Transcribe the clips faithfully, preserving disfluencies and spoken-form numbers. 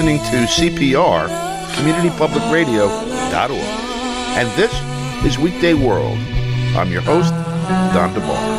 listening to C P R, community public radio dot org. And this is Weekday World. I'm your host, Don DeBar.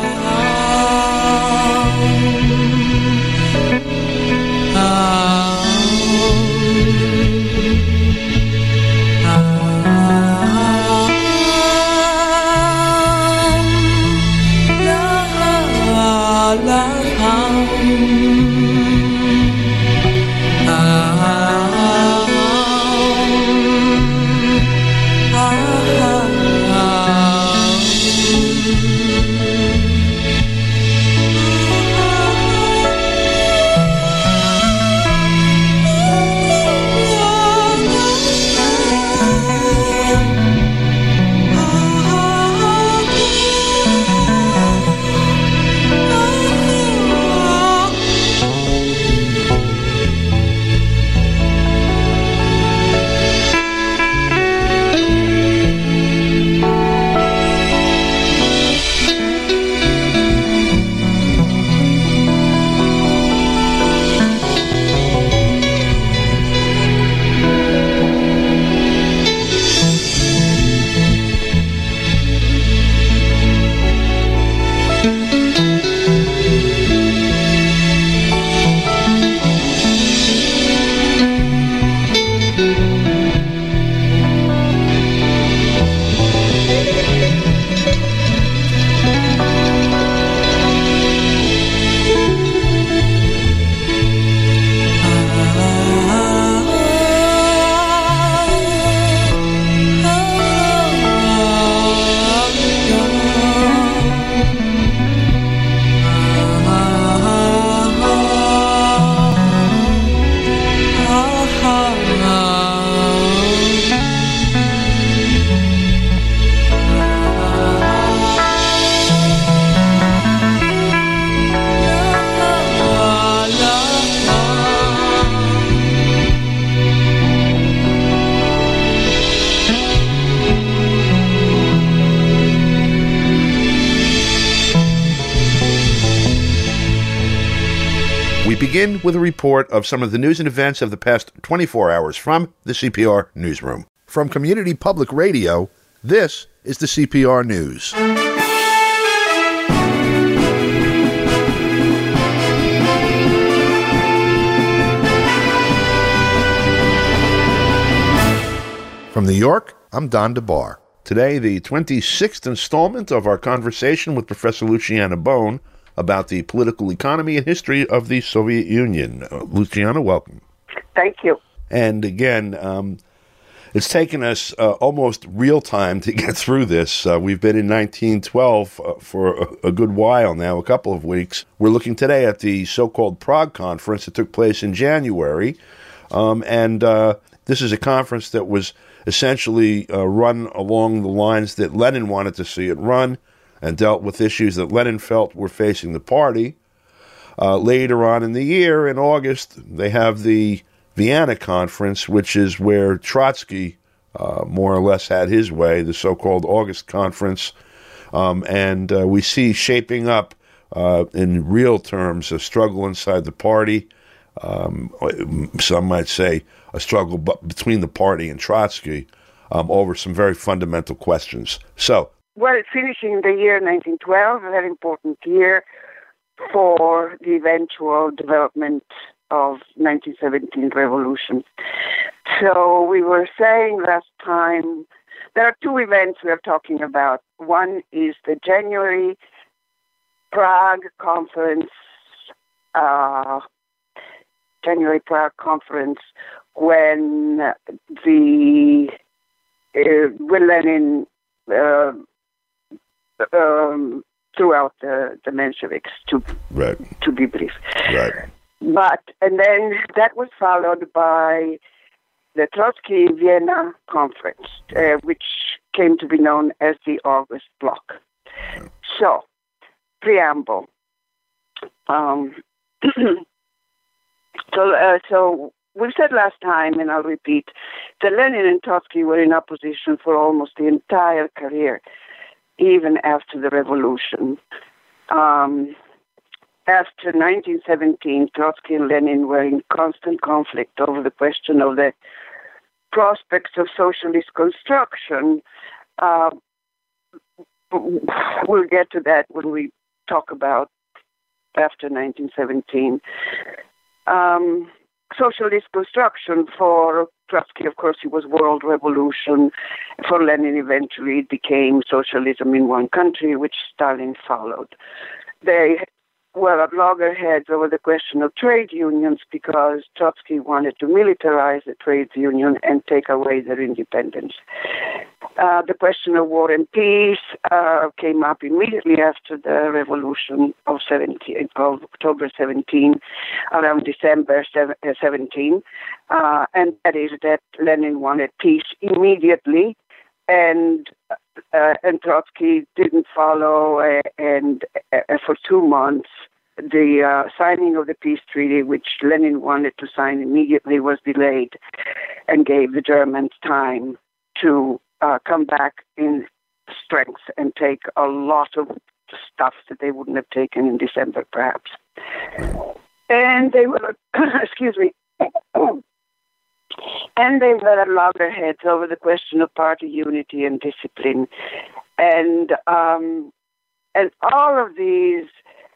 Begin with a report of some of the news and events of the past twenty-four hours from the C P R Newsroom. From Community Public Radio, this is the C P R News. From New York, I'm Don DeBar. Today, the twenty-sixth installment of our conversation with Professor Luciana Bone about the political economy and history of the Soviet Union. Uh, Luciana, welcome. Thank you. And again, um, it's taken us uh, almost real time to get through this. Uh, we've been in nineteen twelve uh, for a, a good while now, a couple of weeks. We're looking today at the so-called Prague Conference that took place in January. Um, and uh, this is a conference that was essentially uh, run along the lines that Lenin wanted to see it run, and dealt with issues that Lenin felt were facing the party. Uh, later on in the year, in August, they have the Vienna Conference, which is where Trotsky uh, more or less had his way, the so-called August Conference. Um, and uh, we see shaping up, uh, in real terms, a struggle inside the party. Um, some might say a struggle b- between the party and Trotsky um, over some very fundamental questions. So, Well, finishing the year nineteen twelve, a very important year for the eventual development of nineteen seventeen revolution. So we were saying last time, there are two events we are talking about. One is the January Prague Conference, uh, January Prague Conference, when the uh, when Lenin uh, Um, throughout the, the Mensheviks, to right. to be brief. Right. But, and then that was followed by the Trotsky Vienna Conference, uh, which came to be known as the August Bloc. So, preamble. Um, so, uh, so we said last time, and I'll repeat, that Lenin and Trotsky were in opposition for almost the entire career, even after the revolution. Um, after nineteen seventeen, Trotsky and Lenin were in constant conflict over the question of the prospects of socialist construction. Uh, we'll get to that when we talk about after nineteen seventeen. Um, socialist construction for Trotsky, of course, it was world revolution. For Lenin, eventually it became socialism in one country, which Stalin followed. They were at loggerheads over the question of trade unions because Trotsky wanted to militarize the trade union and take away their independence. Uh, the question of war and peace uh, came up immediately after the revolution of, seventeen, of October seventeenth, around December seventeenth, uh, and that is that Lenin wanted peace immediately, and uh, and Trotsky didn't follow, uh, and uh, for two months the uh, signing of the peace treaty, which Lenin wanted to sign immediately, was delayed and gave the Germans time to uh, come back in strength and take a lot of stuff that they wouldn't have taken in December, perhaps. And they were, excuse me, and they were at loggerheads over the question of party unity and discipline. And um, and all of these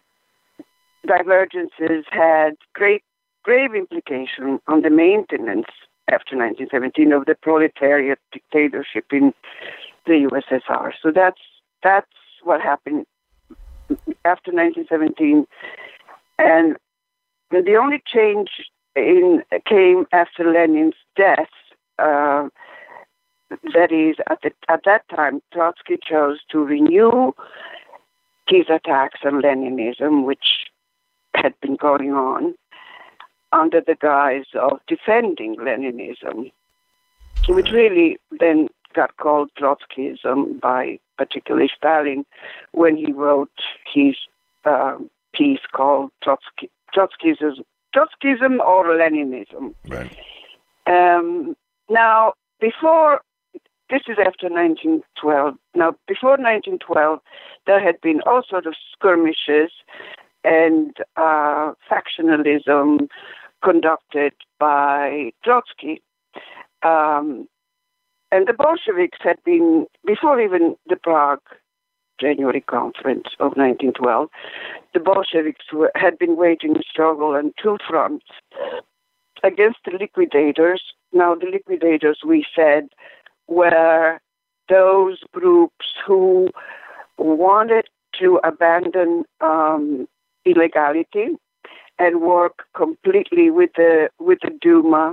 divergences had great, grave implication on the maintenance after nineteen seventeen of the proletariat dictatorship in the U S S R. So that's that's what happened after nineteen seventeen, and the only change in came after Lenin's death. Uh, that is, at the, at that time, Trotsky chose to renew his attacks on Leninism, which had been going on, under the guise of defending Leninism, which really then got called Trotskyism by particularly Stalin when he wrote his uh, piece called Trotsky, Trotskyism, Trotskyism or Leninism. Right. Um, now, before, this is after nineteen twelve. Now, before nineteen twelve, there had been all sorts of skirmishes and uh, factionalism conducted by Trotsky. Um, and the Bolsheviks had been, before even the Prague January Conference of nineteen twelve, the Bolsheviks were, had been waging a struggle on two fronts against the liquidators. Now, the liquidators, we said, were those groups who wanted to abandon um, illegality and work completely with the with the Duma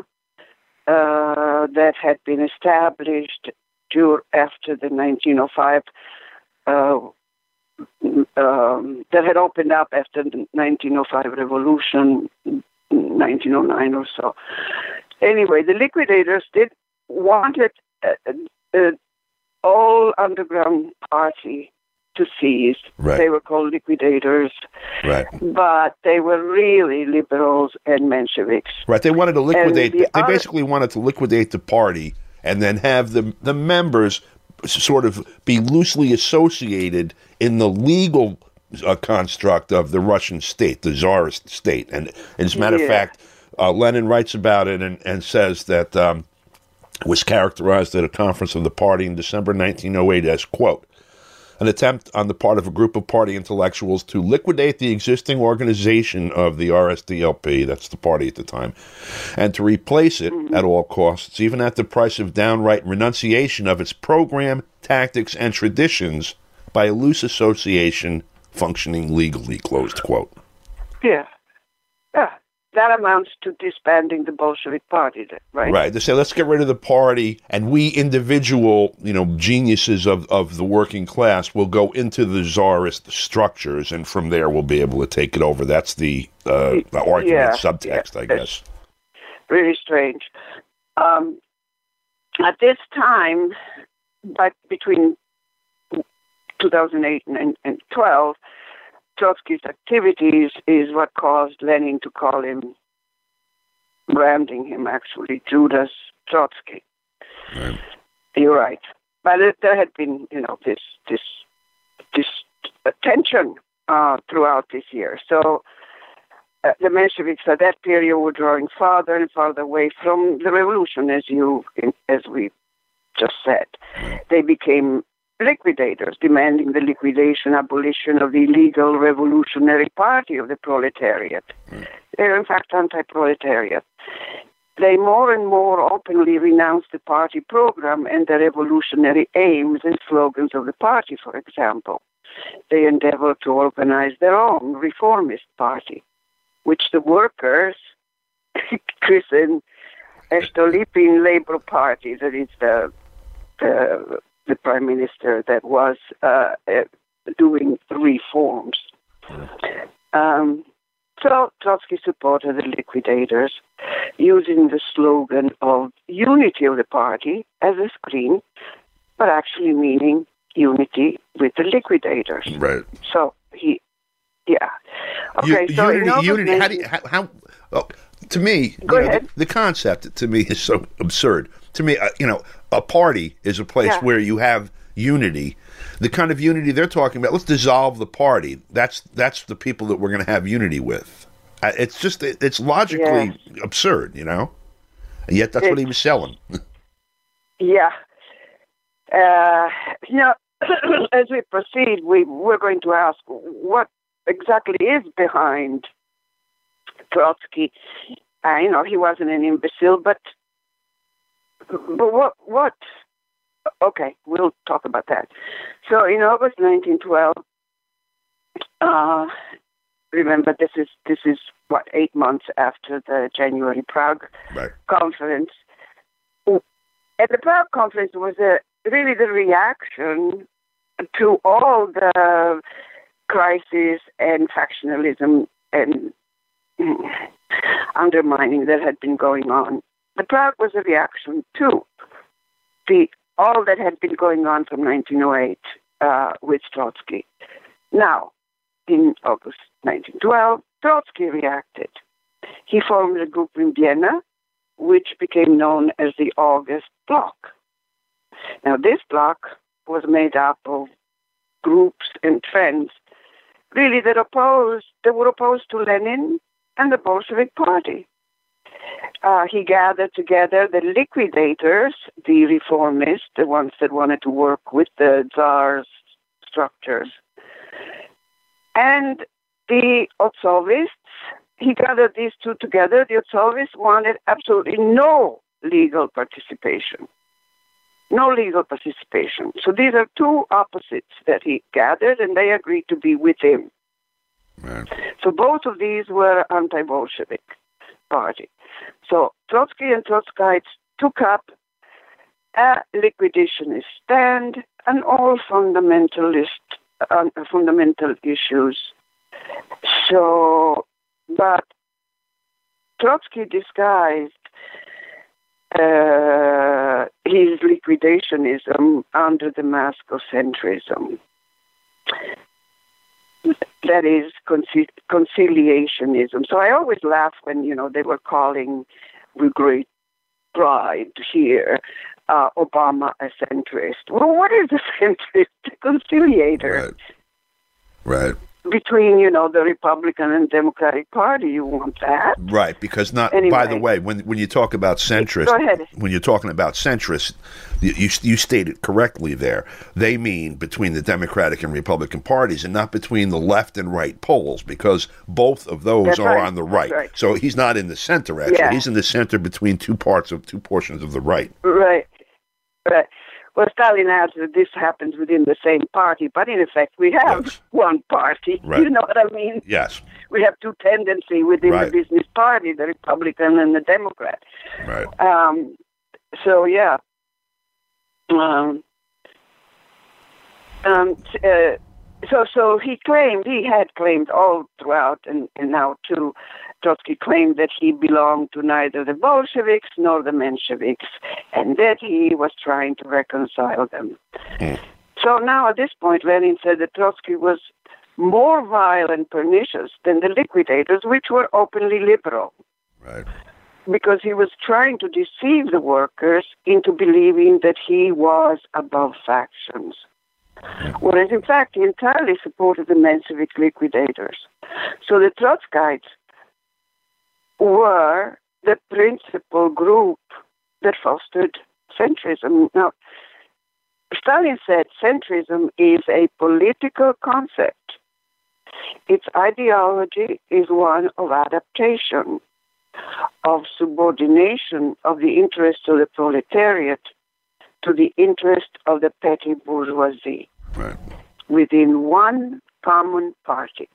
uh, that had been established due, after the nineteen oh five uh, um, that had opened up after the nineteen oh five revolution, nineteen oh nine or so. Anyway, the liquidators did wanted uh, uh, all underground party to seize. Right. They were called liquidators, right? But they were really liberals and Mensheviks. Right. They wanted to liquidate. The They other, basically wanted to liquidate the party and then have the the members sort of be loosely associated in the legal uh, construct of the Russian state, the Tsarist state. And as a matter yeah. of fact, uh, Lenin writes about it and, and says that um, it was characterized at a conference of the party in December nineteen oh eight as, quote, an attempt on the part of a group of party intellectuals to liquidate the existing organization of the R S D L P, that's the party at the time, and to replace it mm-hmm. at all costs, even at the price of downright renunciation of its program, tactics, and traditions by a loose association functioning legally, closed quote. Yeah. Yeah. That amounts to disbanding the Bolshevik Party, right? Right. They say, let's get rid of the party, and we individual, you know, geniuses of, of the working class will go into the Tsarist structures, and from there we'll be able to take it over. That's the, uh, the argument, yeah, subtext, yeah. I guess. Really strange. Um, at this time, but between two thousand eight and, and twelve, Trotsky's activities is what caused Lenin to call him, branding him actually, Judas Trotsky. Right. You're right. But it, there had been, you know, this this this tension uh, throughout this year. So uh, the Mensheviks at that period were drawing farther and farther away from the revolution, as you, as we just said. They became liquidators, demanding the liquidation, abolition of the illegal revolutionary party of the proletariat. Mm. They're in fact anti-proletariat. They more and more openly renounced the party program and the revolutionary aims and slogans of the party, for example. They endeavored to organize their own reformist party, which the workers christened Stolypin Labour Party, that is the, the, the prime minister that was uh, uh, doing reforms. Um, so Trotsky supported the liquidators, using the slogan of unity of the party as a screen, but actually meaning unity with the liquidators. Right. So he, yeah. Okay. U- so unity. Unity. How do you, how? how oh, to me, Go you know, ahead. the, the concept to me is so absurd. To me, uh, you know, a party is a place Yeah. where you have unity. The kind of unity they're talking about. Let's dissolve the party. That's that's the people that we're going to have unity with. Uh, it's just it, it's logically Yes. absurd, you know. And yet that's what he was selling. Yeah. Uh, you know, as we proceed, we, we're going to ask what exactly is behind Trotsky. Uh, you know, he wasn't an imbecile, but but what what? Okay, we'll talk about that. So in August nineteen twelve, uh, remember this is this is what eight months after the January Prague Right. conference. At the Prague conference was a, really the reaction to all the crisis and factionalism and undermining that had been going on. The Prague was a reaction to the all that had been going on from nineteen oh eight uh, with Trotsky. Now, in August nineteen twelve, Trotsky reacted. He formed a group in Vienna, which became known as the August Bloc. Now, this bloc was made up of groups and trends, really that opposed, that were opposed to Lenin and the Bolshevik Party. Uh, he gathered together the liquidators, the reformists, the ones that wanted to work with the Tsar's structures, and the Otsovists. He gathered these two together. The Otsovists wanted absolutely no legal participation. No legal participation. So these are two opposites that he gathered, and they agreed to be with him. Right. So both of these were anti-Bolshevik party. So Trotsky and Trotskyites took up a liquidationist stand and all fundamentalist, uh, fundamental issues. So, but Trotsky disguised uh, his liquidationism under the mask of centrism. That is conci- conciliationism. So I always laugh when, you know, they were calling with great pride here uh, Obama a centrist. Well, what is a centrist? A conciliator. Right. Right. Between, you know, the Republican and Democratic Party. You want that? Right, because not. Anyway. By the way, when when you talk about centrist, Go ahead. when you're talking about centrist, you, you you stated correctly there. They mean between the Democratic and Republican parties, and not between the left and right poles, because both of those That's are right. on the right. That's right. So he's not in the center. Actually, Yeah. he's in the center between two parts of two portions of the right. Right. Right. Well, Stalin adds that this happens within the same party, but in effect, we have Yes. one party. Right. You know what I mean? Yes. We have two tendencies within Right. the business party, the Republican and the Democrat. Right. Um, so, yeah. Um, um, uh, so, so he claimed, he had claimed all throughout, and, and now too, Trotsky claimed that he belonged to neither the Bolsheviks nor the Mensheviks, and that he was trying to reconcile them. Mm. So now at this point, Lenin said that Trotsky was more vile and pernicious than the liquidators, which were openly liberal, Right. because he was trying to deceive the workers into believing that he was above factions. whereas in fact he entirely supported the Menshevik liquidators. So the Trotskyites were the principal group that fostered centrism. Now, Stalin said centrism is a political concept. Its ideology is one of adaptation, of subordination of the interests of the proletariat to the interest of the petty bourgeoisie, right, within one common party.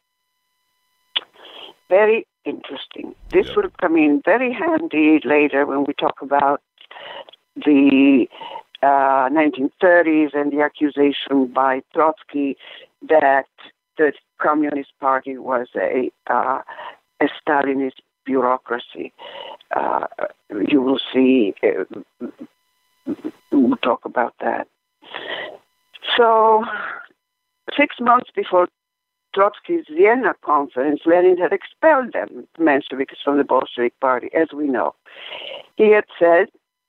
Very interesting. This Yeah. will come in very handy later when we talk about the uh, nineteen thirties and the accusation by Trotsky that the Communist Party was a, uh, a Stalinist bureaucracy. Uh, you will see, uh, we'll talk about that. So, six months before Trotsky's Vienna conference, Lenin had expelled them, the Mensheviks, from the Bolshevik Party, as we know. He had said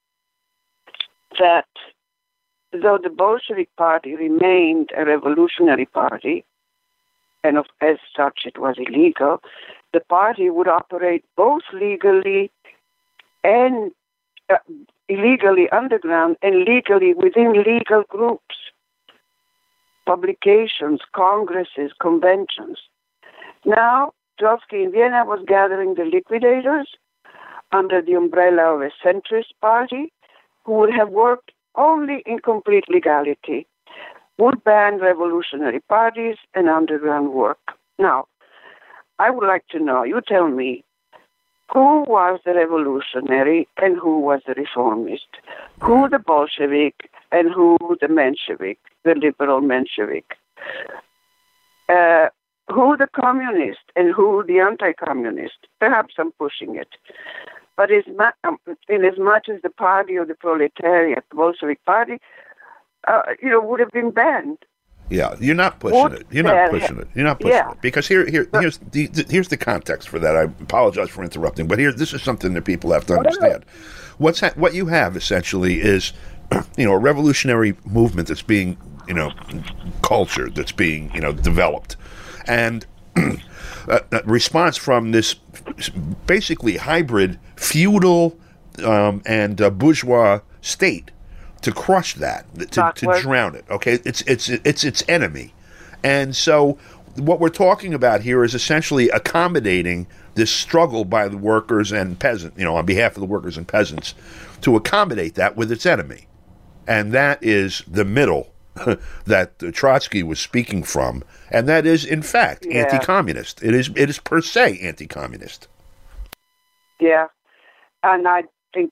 that though the Bolshevik Party remained a revolutionary party, and of, as such it was illegal, the party would operate both legally and uh, illegally underground and legally within legal groups, publications, congresses, conventions. Now, Trotsky in Vienna was gathering the liquidators under the umbrella of a centrist party who would have worked only in complete legality, would ban revolutionary parties and underground work. Now, I would like to know, you tell me, who was the revolutionary and who was the reformist? Who the Bolshevik and who the Menshevik, the liberal Menshevik? Uh, who the communist and who the anti-communist? Perhaps I'm pushing it. But as mu- in as much as the party of the proletariat, the Bolshevik Party, uh, you know, would have been banned. Yeah, you're not pushing Would it. You're not there pushing ha- it. You're not pushing Yeah. it. Because here, here, here's the, the here's the context for that. I apologize for interrupting, but here, this is something that people have to understand. What's ha- what you have essentially is, you know, a revolutionary movement that's being, you know, cultured, that's being, you know, developed, and a, a response from this basically hybrid feudal um, and uh, bourgeois state to crush that, to, to drown it. Okay, it's it's it's its enemy, and so what we're talking about here is essentially accommodating this struggle by the workers and peasant, you know, on behalf of the workers and peasants, to accommodate that with its enemy, and that is the middle that Trotsky was speaking from, and that is in fact Yeah. anti-communist. It is it is per se anti-communist. Yeah, and I think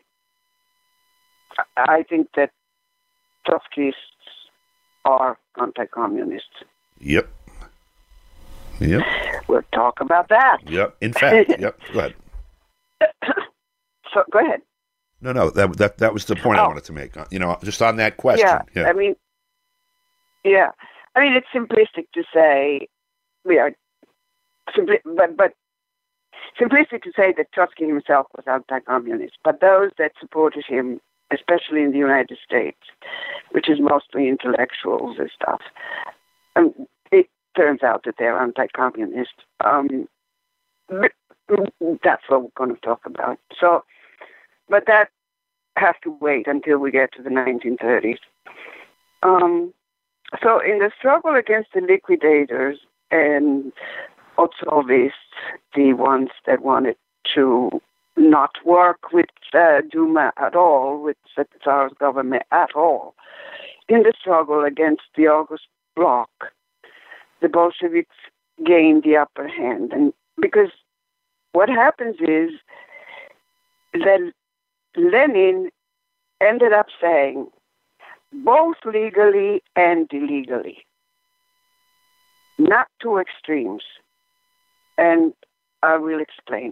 I think that Trotskyists are anti-communists. Yep. Yep. We'll talk about that. Yep. In fact, yep. Go ahead. So go ahead. No, no, that that that was the point I Oh. wanted to make. You know, just on that question. Yeah, Yeah. I mean, yeah, I mean it's simplistic to say we are simpli- but but simplistic to say that Trotsky himself was anti-communist, but those that supported him, especially in the United States, which is mostly intellectuals and stuff, um, it turns out that they're anti-communist. Um, but that's what we're going to talk about. So, but that has to wait until we get to the nineteen thirties. Um, so in the struggle against the liquidators and Otsovists, the ones that wanted to not work with uh, Duma at all, with the Tsar's government at all, in the struggle against the August Bloc, the Bolsheviks gained the upper hand. And because what happens is that Lenin ended up saying, both legally and illegally, not two extremes. And I will explain.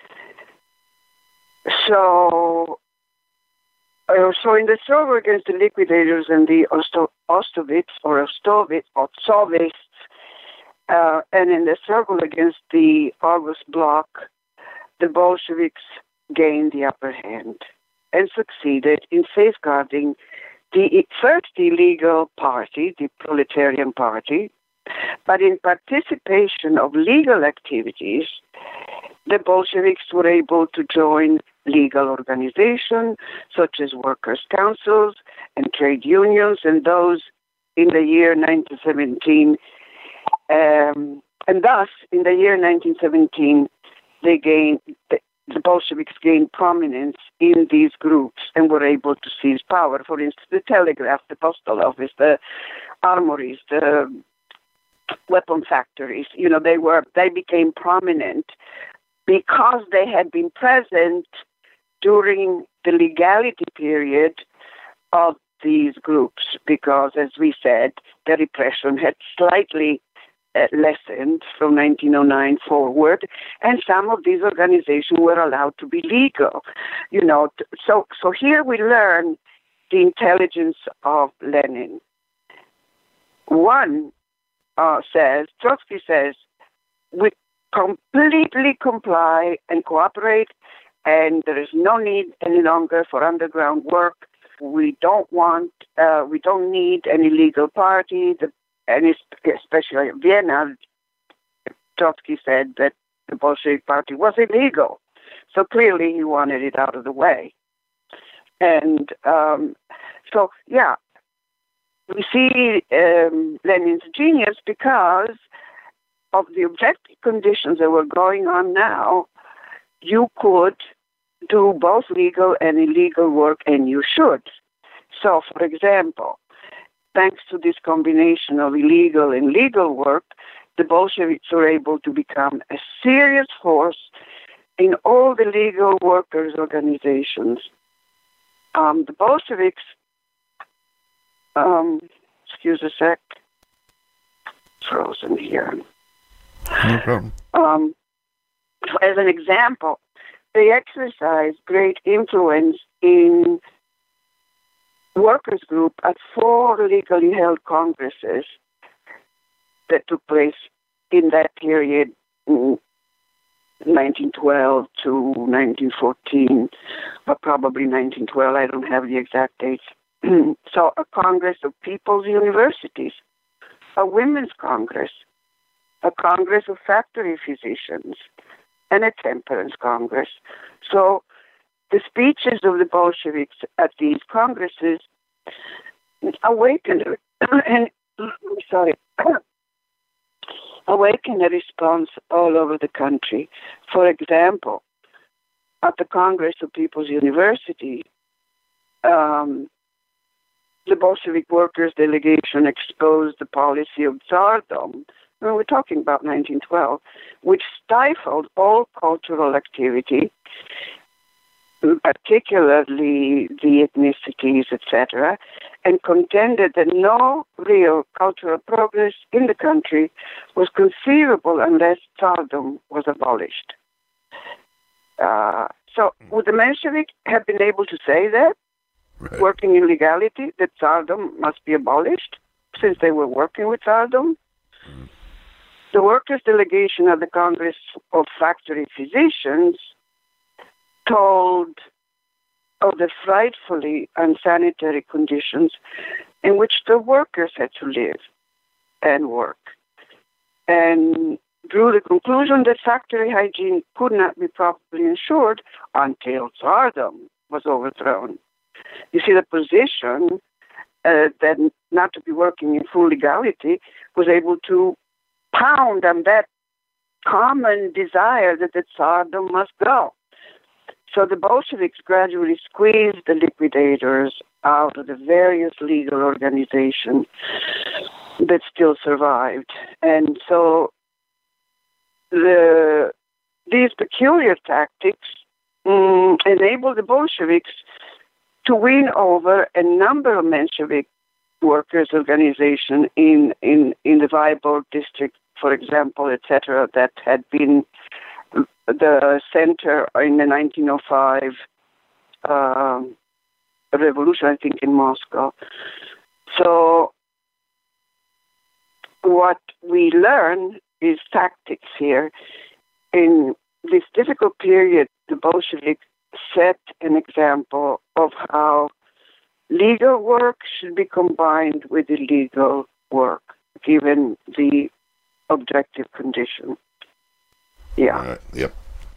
So, uh, so in the struggle against the liquidators and the Osto- Ostovits or Ostovits, Otsovists, uh, and in the struggle against the August Bloc, the Bolsheviks gained the upper hand and succeeded in safeguarding the first illegal party, the Proletarian Party, but in participation of legal activities, the Bolsheviks were able to join legal organizations such as workers' councils and trade unions, and those in the year nineteen seventeen. Um, and thus, in the year nineteen seventeen, they gained, the, the Bolsheviks gained prominence in these groups and were able to seize power. For instance, the telegraph, the postal office, the armories, the weapon factories, you know, they were, they became prominent because they had been present during the legality period of these groups, because, as we said, the repression had slightly uh, lessened from nineteen oh nine forward, and some of these organizations were allowed to be legal. You know, so so here we learn the intelligence of Lenin. One uh, says, Trotsky says, we completely comply and cooperate, and there is no need any longer for underground work. We don't want, uh, we don't need any legal party, the, and especially in Vienna, Trotsky said that the Bolshevik Party was illegal. So clearly he wanted it out of the way. And um, so, yeah, we see um, Lenin's genius because of the objective conditions that were going on now. You could do both legal and illegal work, and you should. So, for example, thanks to this combination of illegal and legal work, the Bolsheviks were able to become a serious force in all the legal workers' organizations. Um, the Bolsheviks, um, excuse a sec, frozen here. No problem. Um, as an example, they exercised great influence in workers' group at four legally held congresses that took place in that period, nineteen twelve to nineteen fourteen, but probably nineteen twelve. I don't have the exact dates. So a Congress of People's Universities, a Women's Congress, a Congress of Factory Physicians, and a Temperance Congress. So the speeches of the Bolsheviks at these congresses awakened and sorry awakened a response all over the country. For example, at the Congress of People's University, um, the Bolshevik workers' delegation exposed the policy of Tsardom. We're talking about nineteen twelve, which stifled all cultural activity, particularly the ethnicities, et cetera, and contended that no real cultural progress in the country was conceivable unless Tsardom was abolished. Uh, so would the Mensheviks have been able to say that, right, working in legality, that Tsardom must be abolished, since they were working with Tsardom? Mm. The workers' delegation at the Congress of Factory Physicians told of the frightfully unsanitary conditions in which the workers had to live and work, and drew the conclusion that factory hygiene could not be properly ensured until Tsardom was overthrown. You see, the position uh, that not to be working in full legality was able to pound on that common desire that the Tsardom must go. So the Bolsheviks gradually squeezed the liquidators out of the various legal organizations that still survived. And so the, these peculiar tactics um, enabled the Bolsheviks to win over a number of Menshevik workers' organizations in, in, in the Vyborg district, for example, et cetera, that had been the center in the nineteen oh five uh, revolution, I think, in Moscow. So what we learn is tactics here. In this difficult period, the Bolsheviks set an example of how legal work should be combined with illegal work, given the objective condition. Yeah. Uh, yep.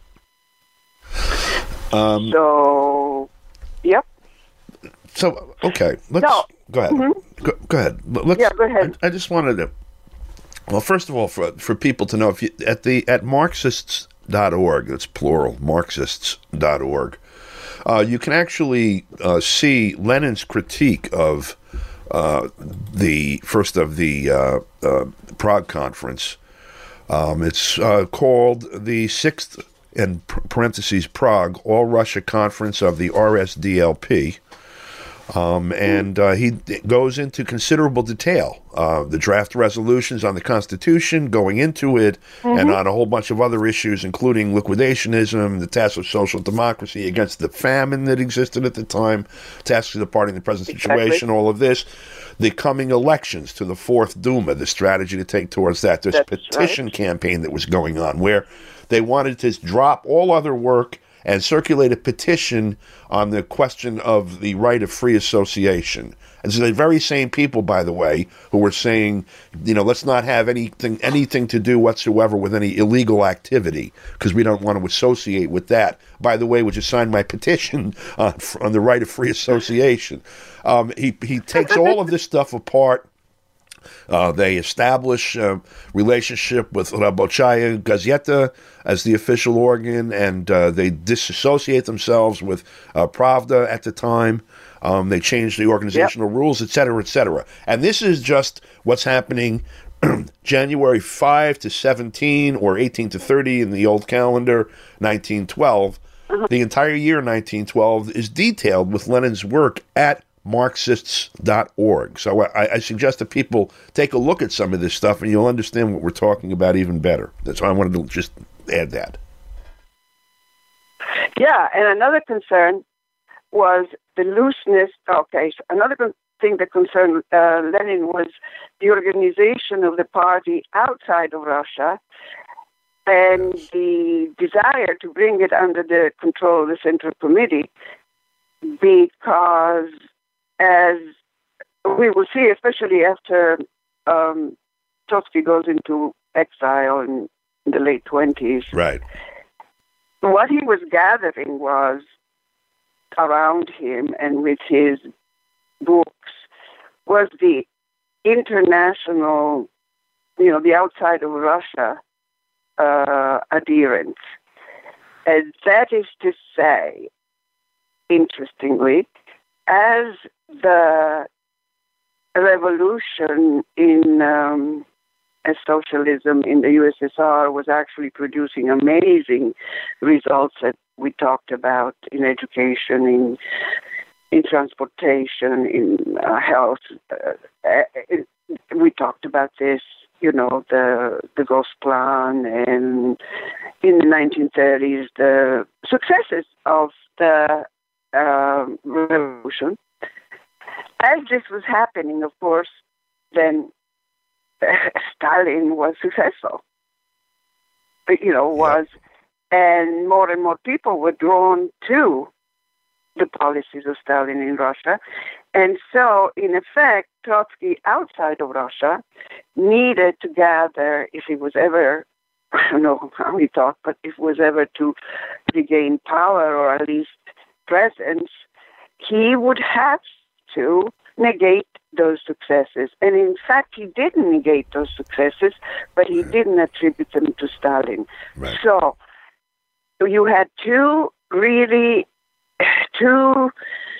Um, so, yep. So, okay, let's No. go ahead. Mm-hmm. Go, go ahead. Let's, Yeah, go ahead. I, I just wanted to. Well, first of all, for for people to know, if you at the at Marxists dot org, that's plural, Marxists dot org, uh, you can actually uh, see Lenin's critique of uh, the first of the uh, uh, Prague conference. Um, it's uh, called the sixth, in parentheses, Prague All Russia Conference of the R S D L P. Um, and uh, he goes into considerable detail, uh, the draft resolutions on the Constitution, going into it, mm-hmm. and on a whole bunch of other issues, including liquidationism, the task of social democracy against the famine that existed at the time, tasks of the party in the present situation, exactly. All of this, the coming elections to the Fourth Duma, the strategy to take towards that, this That's petition right. campaign that was going on, where they wanted to drop all other work and circulate a petition on the question of the right of free association. And so the very same people, by the way, who were saying, you know, let's not have anything anything to do whatsoever with any illegal activity because we don't want to associate with that. By the way, which is signed my petition on, on the right of free association. Um, he he takes all of this stuff apart. Uh, they establish a relationship with Rabochaya Gazeta as the official organ, and uh, they disassociate themselves with uh, Pravda at the time. Um, they change the organizational yep. rules, et cetera, et cetera. And this is just what's happening January fifth to seventeen, or eighteen to thirty in the old calendar, nineteen twelve. Uh-huh. The entire year nineteen twelve is detailed with Lenin's work at Marxists dot org. So I, I suggest that people take a look at some of this stuff and you'll understand what we're talking about even better. That's why I wanted to just add that. Yeah, and another concern was the looseness. Okay, so another thing that concerned uh, Lenin was the organization of the party outside of Russia and yes. the desire to bring it under the control of the Central Committee, because as we will see, especially after um, Trotsky goes into exile in, in the late twenties, right. what he was gathering was around him and with his books was the international, you know, the outside of Russia uh, adherents. And that is to say, interestingly, as the revolution in um, as socialism in the U S S R was actually producing amazing results that we talked about in education, in in transportation, in uh, health. Uh, it, we talked about this, you know, the the Gosplan, and in the nineteen thirties, the successes of the uh, revolution. As this was happening, of course, then Stalin was successful. You know, was, and more and more people were drawn to the policies of Stalin in Russia. And so, in effect, Trotsky outside of Russia needed to gather, if he was ever, I don't know how he thought, but if it was ever to regain power or at least presence, he would have to negate those successes. And in fact, he didn't negate those successes, but he didn't attribute them to Stalin. Right. So you had two really, two,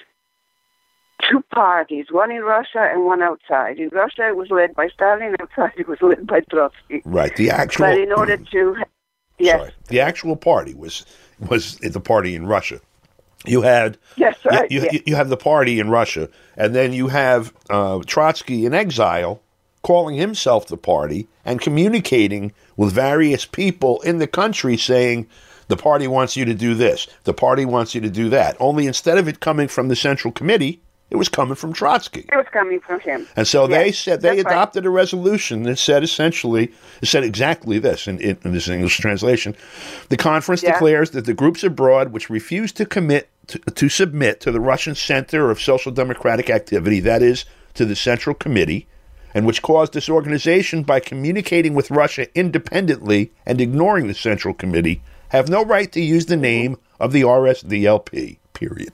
two parties, one in Russia and one outside. In Russia, it was led by Stalin. Outside, it was led by Trotsky. Right. The actual. But in order to, yes, sorry, the actual party was was the party in Russia. You had yes, right, you, yes. you, you have the party in Russia, and then you have uh, Trotsky in exile calling himself the party and communicating with various people in the country saying, the party wants you to do this, the party wants you to do that. Only instead of it coming from the Central Committee, it was coming from Trotsky. It was coming from him. And so yes, they said they adopted right. a resolution that said essentially, it said exactly this in, in, in this English translation. The conference yeah. declares that the groups abroad which refuse to commit to, to submit to the Russian Center of Social Democratic Activity, that is, to the Central Committee, and which caused this organization, by communicating with Russia independently and ignoring the Central Committee, have no right to use the name of the R S D L P, period.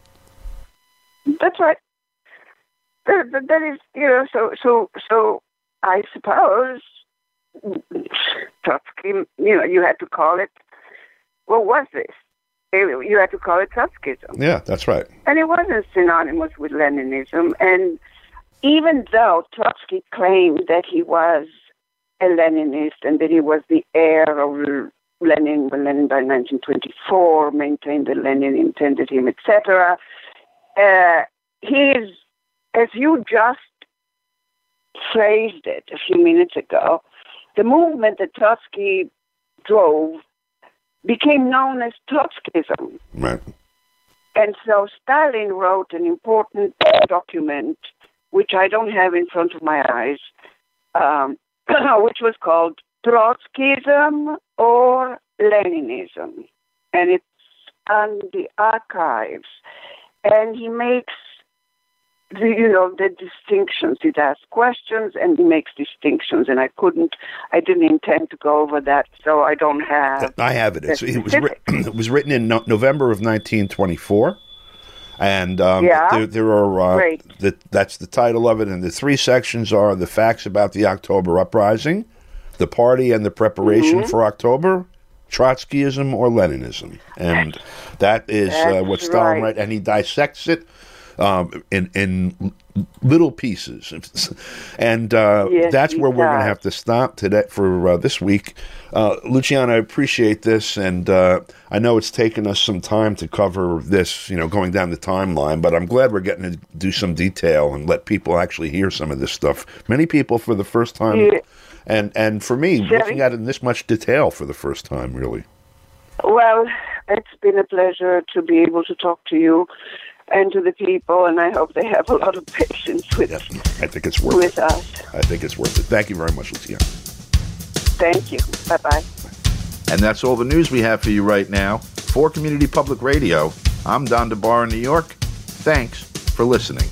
That's right. That, that, that is, you know, so, so, so I suppose Trotsky, you know, you had to call it, what was this? You had to call it Trotskyism. Yeah, that's right. And it wasn't synonymous with Leninism. And even though Trotsky claimed that he was a Leninist and that he was the heir of Lenin, when Lenin by nineteen twenty-four maintained that Lenin intended him, et cetera, uh, he is, as you just phrased it a few minutes ago, the movement that Trotsky drove became known as Trotskyism. Right. And so Stalin wrote an important document, which I don't have in front of my eyes, um, which was called Trotskyism or Leninism. And it's on the archives. And he makes the, you know, the distinctions. He asks questions and he makes distinctions. And I couldn't, I didn't intend to go over that, so I don't have. I have it. It's, it, was written, it was written in no- November of nineteen twenty-four. And um, yeah. there, there are, uh, Great. the, that's the title of it. And the three sections are the facts about the October uprising, the party and the preparation mm-hmm. for October, Trotskyism or Leninism. And that is uh, what Stalin right. wrote. And he dissects it um, in, in little pieces. And uh, yes, that's where we're does. going to have to stop today for uh, this week. Uh, Luciana, I appreciate this, and uh, I know it's taken us some time to cover this, you know, going down the timeline, but I'm glad we're getting to do some detail and let people actually hear some of this stuff. Many people for the first time, yeah. and, and for me, Sherry? looking at it in this much detail for the first time, really. Well, it's been a pleasure to be able to talk to you and to the people, and I hope they have a lot of patience with, Yes, I think it's worth with it. us. I think it's worth it. Thank you very much, Luciana. Thank you. Bye-bye. And that's all the news we have for you right now. For Community Public Radio, I'm Don DeBar in New York. Thanks for listening.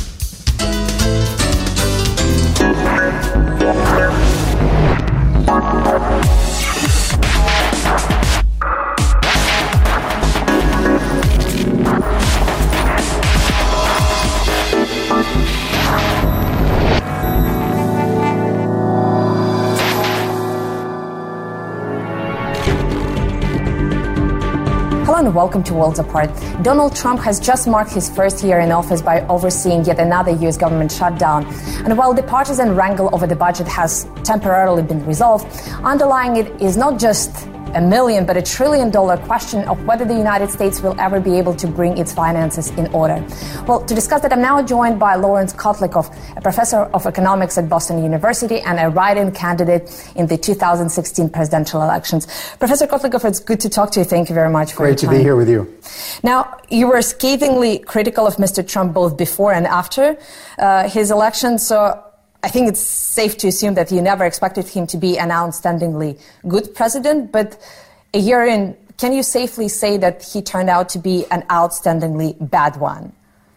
Hello and welcome to Worlds Apart. Donald Trump has just marked his first year in office by overseeing yet another U S government shutdown. And while the partisan wrangle over the budget has temporarily been resolved, underlying it is not just a million, but a trillion dollar question of whether the United States will ever be able to bring its finances in order. Well, to discuss that, I'm now joined by Lawrence Kotlikoff, a professor of economics at Boston University and a write-in candidate in the two thousand sixteen presidential elections. Professor Kotlikoff, it's good to talk to you. Thank you very much for Great your time. to be here with you. Now, you were scathingly critical of Mister Trump both before and after uh, his election, so I think it's safe to assume that you never expected him to be an outstandingly good president, but a year in, can you safely say that he turned out to be an outstandingly bad one?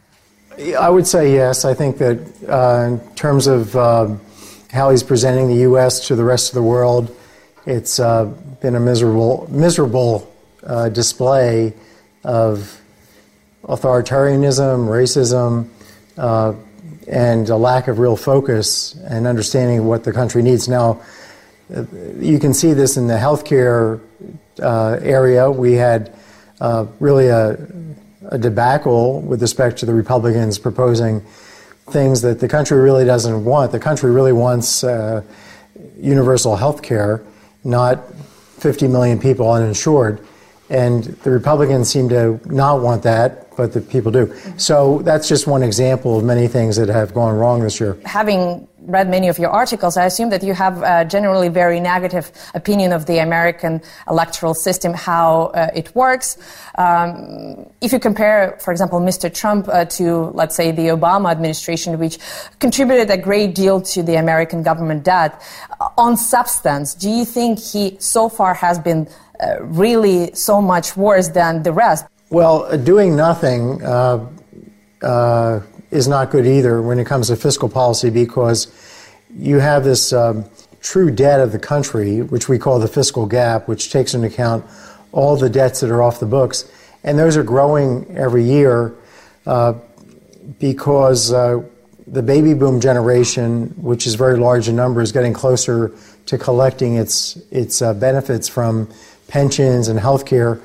I would say yes. I think that uh, in terms of uh, how he's presenting the U S to the rest of the world, it's uh, been a miserable, miserable uh, display of authoritarianism, racism, uh, and a lack of real focus and understanding of what the country needs. Now, you can see this in the healthcare uh, area. We had uh, really a, a debacle with respect to the Republicans proposing things that the country really doesn't want. The country really wants uh, universal health care, not fifty million people uninsured. And the Republicans seem to not want that, but the people do. So that's just one example of many things that have gone wrong this year. Having read many of your articles, I assume that you have a generally very negative opinion of the American electoral system, how uh, it works. Um, if you compare, for example, Mister Trump uh, to, let's say, the Obama administration, which contributed a great deal to the American government debt, on substance, do you think he so far has been Uh, really so much worse than the rest? Well, doing nothing uh, uh, is not good either when it comes to fiscal policy, because you have this um, true debt of the country, which we call the fiscal gap, which takes into account all the debts that are off the books. And those are growing every year uh, because uh, the baby boom generation, which is very large in number, is getting closer to collecting its its uh, benefits from pensions and health care.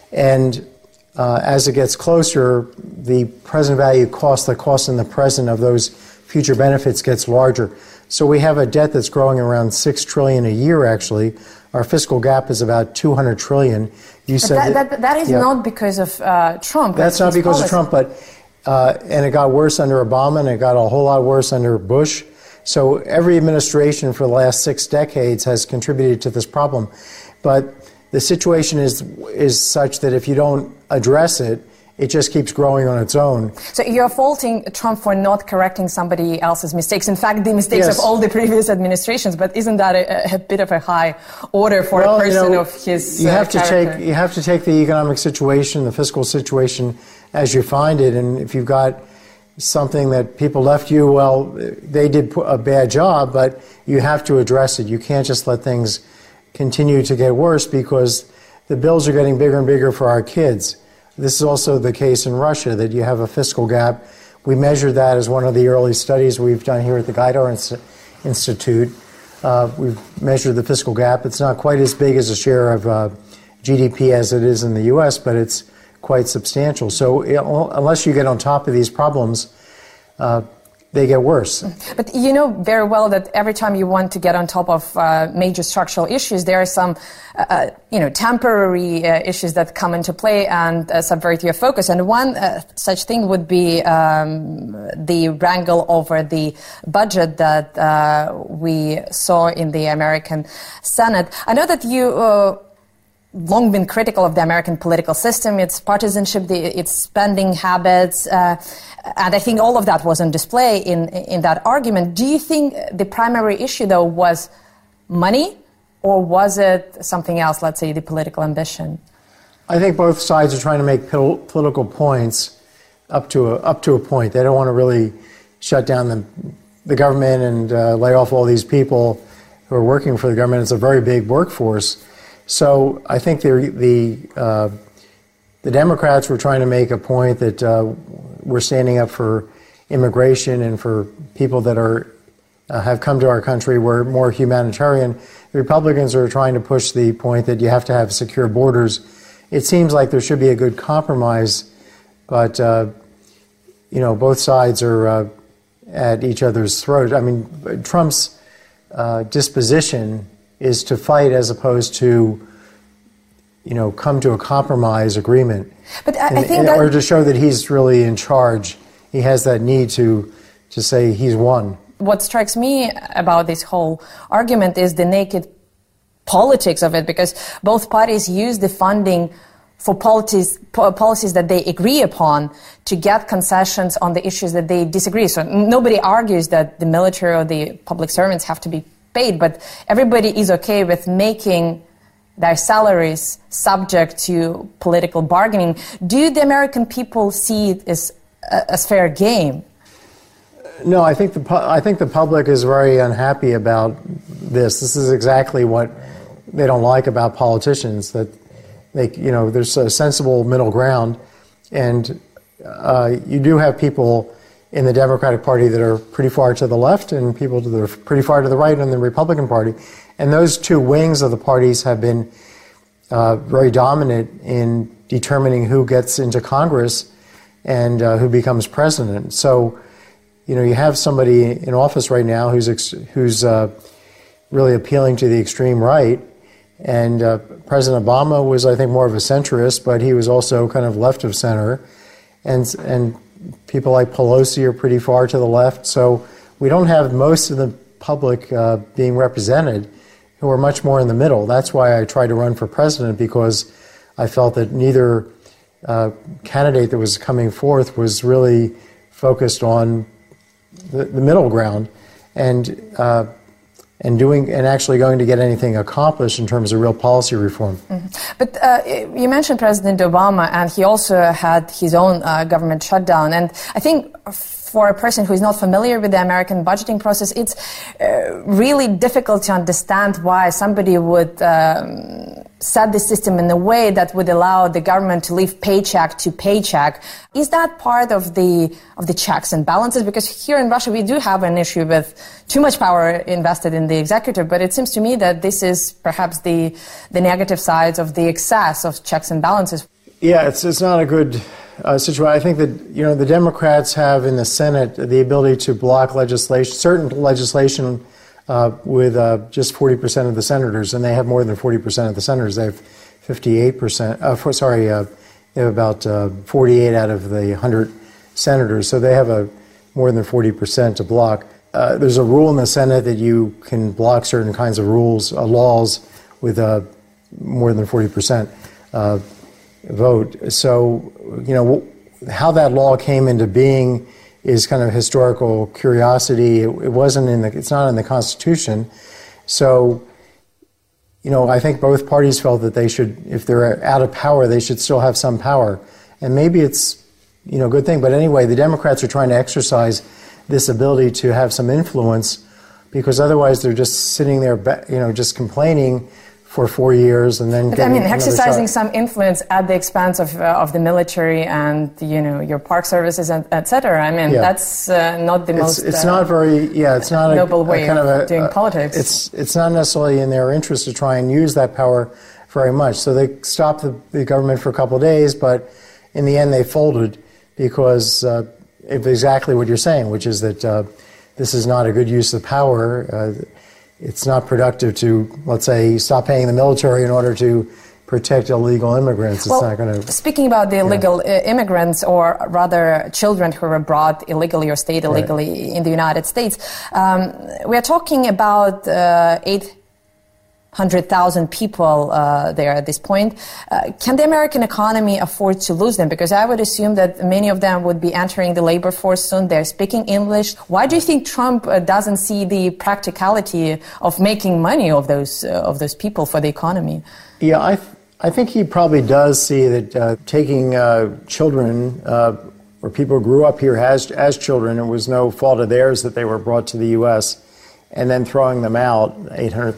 And uh, as it gets closer, the present value cost, the cost in the present of those future benefits gets larger. So we have a debt that's growing around six trillion dollars a year, actually. Our fiscal gap is about two hundred trillion dollars. You said that, that, that, that is yeah. not because of uh, Trump. That's not because policy. of Trump, but uh, and it got worse under Obama, and it got a whole lot worse under Bush. So every administration for the last six decades has contributed to this problem. But the situation is is such that if you don't address it, it just keeps growing on its own. So you're faulting Trump for not correcting somebody else's mistakes. In fact, the mistakes yes. of all the previous administrations. But isn't that a, a bit of a high order for well, a person you know, of his you uh, have to character? take you have to take the economic situation, the fiscal situation, as you find it. And if you've got something that people left you, well, they did a bad job, but you have to address it. You can't just let things continue to get worse, because the bills are getting bigger and bigger for our kids. This is also the case in Russia, that you have a fiscal gap. We measured that as one of the early studies we've done here at the Gaidar Institute. Uh, we've measured the fiscal gap. It's not quite as big as a share of uh, G D P as it is in the U S, but it's quite substantial. So you know, unless you get on top of these problems, uh, they get worse. But you know very well that every time you want to get on top of uh, major structural issues, there are some, uh, you know, temporary uh, issues that come into play and uh, subvert your focus. And one uh, such thing would be um, the wrangle over the budget that uh, we saw in the American Senate. I know that you Uh, long been critical of the American political system, its partisanship, the, its spending habits, uh, and I think all of that was on display in in that argument. Do you think the primary issue, though, was money, or was it something else, let's say the political ambition? I think both sides are trying to make pol- political points up to a, up to a point. They don't want to really shut down the, the government and uh, lay off all these people who are working for the government. It's a very big workforce. So I think the the, uh, the Democrats were trying to make a point that uh, we're standing up for immigration and for people that are uh, have come to our country. We're more humanitarian. The Republicans are trying to push the point that you have to have secure borders. It seems like there should be a good compromise, but uh, you know, both sides are uh, at each other's throat. I mean, Trump's uh, disposition is to fight as opposed to, you know, come to a compromise agreement. But I, in, I think in that, order to show that he's really in charge, he has that need to to say he's won. What strikes me about this whole argument is the naked politics of it, because both parties use the funding for policies, policies that they agree upon to get concessions on the issues that they disagree. So nobody argues that the military or the public servants have to be paid, but everybody is okay with making their salaries subject to political bargaining. Do the American people see it as as fair game? No, I think the I think the public is very unhappy about this. This is exactly what they don't like about politicians. That they, you know, there's a sensible middle ground, and uh, you do have people in the Democratic Party that are pretty far to the left and people that are pretty far to the right in the Republican Party. And those two wings of the parties have been uh, very dominant in determining who gets into Congress and uh, who becomes president. So, you know, you have somebody in office right now who's ex- who's uh, really appealing to the extreme right. And uh, President Obama was, I think, more of a centrist, but he was also kind of left of center. And and people like Pelosi are pretty far to the left, so we don't have most of the public uh, being represented who are much more in the middle. That's why I tried to run for president, because I felt that neither uh, candidate that was coming forth was really focused on the, the middle ground. And uh, and doing and actually going to get anything accomplished in terms of real policy reform. Mm-hmm. But uh, you mentioned President Obama, and he also had his own uh, government shutdown. And I think for a person who is not familiar with the American budgeting process, it's uh, really difficult to understand why somebody would um, set the system in a way that would allow the government to live paycheck to paycheck. Is that part of the of the checks and balances? Because here in Russia we do have an issue with too much power invested in the executive, but it seems to me that this is perhaps the the negative sides of the excess of checks and balances. Yeah, it's it's not a good uh, situation. I think that, you know, the Democrats have in the Senate the ability to block legislation, certain legislation, uh, with uh, just forty percent of the senators, and they have more than forty percent of the senators. They have fifty-eight percent. Uh, for, sorry, uh, they have about uh, forty-eight out of the one hundred senators, so they have a more than forty percent to block. Uh, there's a rule in the Senate that you can block certain kinds of rules, uh, laws, with uh, more than forty percent. Uh, vote. So, you know, how that law came into being is kind of historical curiosity. It, it wasn't in the, it's not in the Constitution. So, you know, I think both parties felt that they should, if they're out of power, they should still have some power. And maybe it's, you know, a good thing. But anyway, the Democrats are trying to exercise this ability to have some influence, because otherwise they're just sitting there, you know, just complaining for four years and then. But I mean, exercising some influence at the expense of uh, of the military and, you know, your park services and et cetera. I mean, yeah. that's uh, not the it's, most. It's uh, not very. Yeah, it's not noble a, way a kind of, of a, doing a, politics. It's it's not necessarily in their interest to try and use that power very much. So they stopped the, the government for a couple of days, but in the end they folded because uh, of exactly what you're saying, which is that uh, this is not a good use of power. Uh, It's not productive to, let's say, stop paying the military in order to protect illegal immigrants. It's well, not going to. Speaking about the illegal yeah. immigrants, or rather children who were brought illegally or stayed illegally right. in the United States, um, we are talking about uh, eight hundred thousand people uh, there at this point. Uh, can the American economy afford to lose them? Because I would assume that many of them would be entering the labor force soon. They're speaking English. Why do you think Trump uh, doesn't see the practicality of making money of those uh, of those people for the economy? Yeah, I th- I think he probably does see that uh, taking uh, children uh, or people who grew up here as as children, it was no fault of theirs that they were brought to the U S, and then throwing them out, eight hundred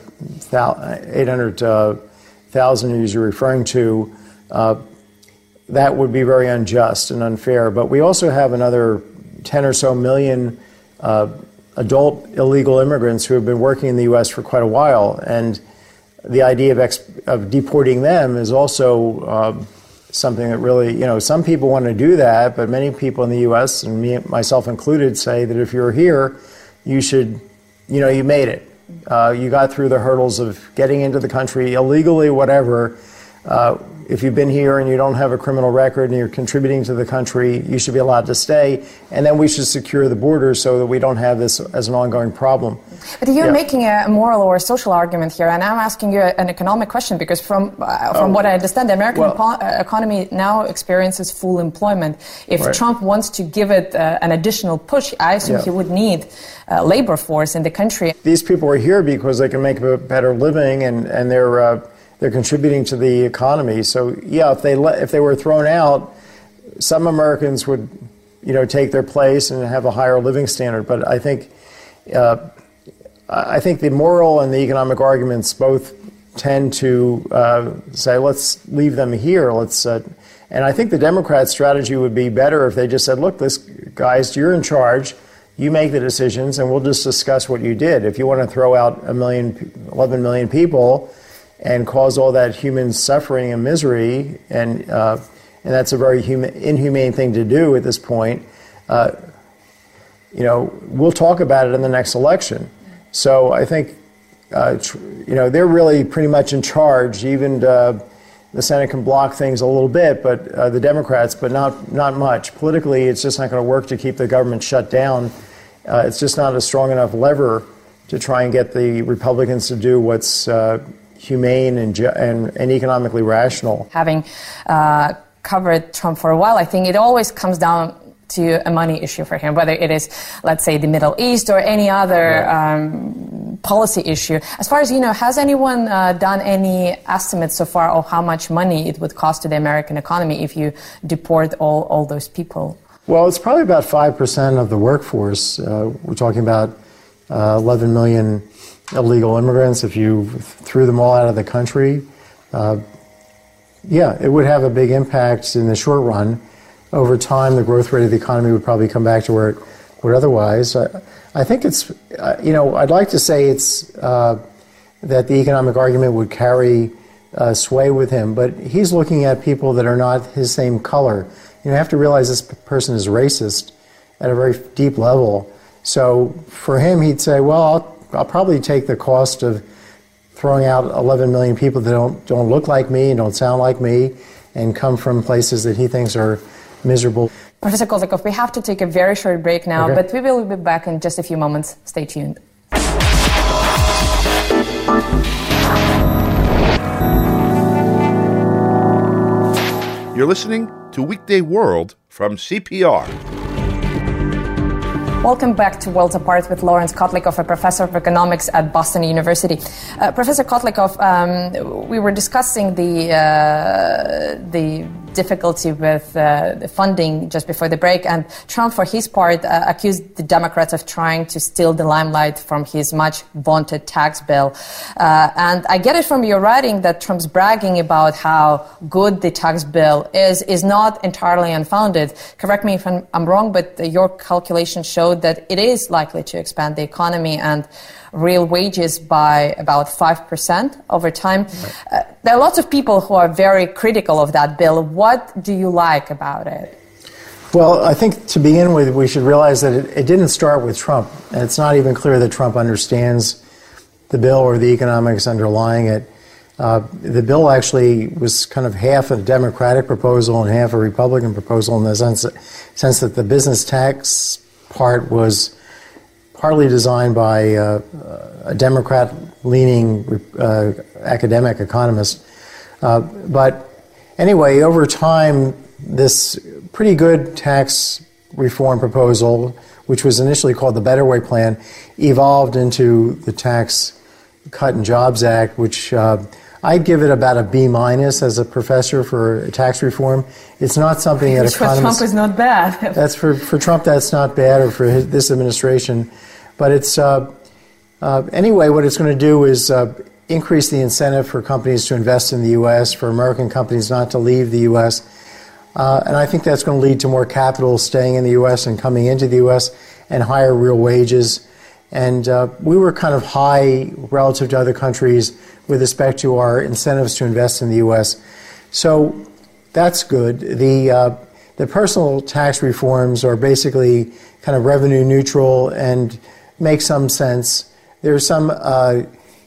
thousand uh, as you're referring to, uh, that would be very unjust and unfair. But we also have another ten or so million uh, adult illegal immigrants who have been working in the U S for quite a while. And the idea of, ex- of deporting them is also uh, something that really, you know, some people want to do that, but many people in the U S, and me, myself included, say that if you're here, you should, you know, you made it. Uh, you got through the hurdles of getting into the country illegally, whatever. Uh, if you've been here and you don't have a criminal record and you're contributing to the country, you should be allowed to stay. And then we should secure the borders so that we don't have this as an ongoing problem. But you're yeah. making a moral or social argument here, and I'm asking you an economic question, because from uh, from oh. what I understand, the American well, epo- economy now experiences full employment. If right. Trump wants to give it uh, an additional push, I assume yeah. he would need a labor force in the country. These people are here because they can make a better living, and, and they're... Uh, They're contributing to the economy. So, yeah, if they let, if they were thrown out, some Americans would, you know, take their place and have a higher living standard. But I think, uh, I think the moral and the economic arguments both tend to uh, say, let's leave them here. Let's, uh, and I think the Democrat strategy would be better if they just said, look, this guys, you're in charge. You make the decisions, and we'll just discuss what you did. If you want to throw out a million, eleven million people, and cause all that human suffering and misery, and uh, and that's a very human, inhumane thing to do at this point. Uh, you know, we'll talk about it in the next election. So I think, uh, tr- you know, they're really pretty much in charge. Even uh, the Senate can block things a little bit, but uh, the Democrats, but not not much. Politically, it's just not going to work to keep the government shut down. Uh, it's just not a strong enough lever to try and get the Republicans to do what's uh, humane and, ju- and and economically rational. Having uh, covered Trump for a while, I think it always comes down to a money issue for him, whether it is, let's say, the Middle East or any other right. um, policy issue. As far as you know, has anyone uh, done any estimates so far of how much money it would cost to the American economy if you deport all, all those people? Well, it's probably about five percent of the workforce. Uh, we're talking about uh, eleven million illegal immigrants. If you threw them all out of the country, uh, yeah, it would have a big impact in the short run. Over time, the growth rate of the economy would probably come back to where it would otherwise. I, I think it's, uh, you know, I'd like to say it's uh, that the economic argument would carry uh, sway with him, but he's looking at people that are not his same color. You know, you have to realize this person is racist at a very deep level. So for him, he'd say, well, I'll, I'll probably take the cost of throwing out eleven million people that don't, don't look like me and don't sound like me and come from places that he thinks are miserable. Professor Kotlikov, we have to take a very short break now, okay. but we will be back in just a few moments. Stay tuned. You're listening to Weekday World from C P R. Welcome back to Worlds Apart with Lawrence Kotlikov, a professor of economics at Boston University. Uh, Professor Kotlikov, um, we were discussing the uh, the difficulty with uh, the funding just before the break, and Trump, for his part, uh, accused the Democrats of trying to steal the limelight from his much vaunted tax bill. Uh, and I get it from your writing that Trump's bragging about how good the tax bill is is not entirely unfounded. Correct me if I'm, I'm wrong, but uh, your calculations showed that it is likely to expand the economy and real wages by about five percent over time. Right. Uh, there are lots of people who are very critical of that bill. What do you like about it? Well, I think to begin with, we should realize that it, it didn't start with Trump. And it's not even clear that Trump understands the bill or the economics underlying it. Uh, the bill actually was kind of half a Democratic proposal and half a Republican proposal in the sense that, sense that the business tax part was partly designed by uh, a Democrat-leaning uh, academic economist. Uh, but anyway, over time, this pretty good tax reform proposal, which was initially called the Better Way Plan, evolved into the Tax Cut and Jobs Act, which uh, I'd give it about a B minus as a professor for tax reform. It's not something that which economists... for Trump is not bad. that's for, for Trump, that's not bad, or for his, this administration. But it's, uh, uh, anyway, what it's going to do is uh, increase the incentive for companies to invest in the U S, for American companies not to leave the U S. Uh, and I think that's going to lead to more capital staying in the U S and coming into the U S and higher real wages. And uh, we were kind of high relative to other countries with respect to our incentives to invest in the U S. So that's good. The, uh, the personal tax reforms are basically kind of revenue neutral and make some sense. There's some uh,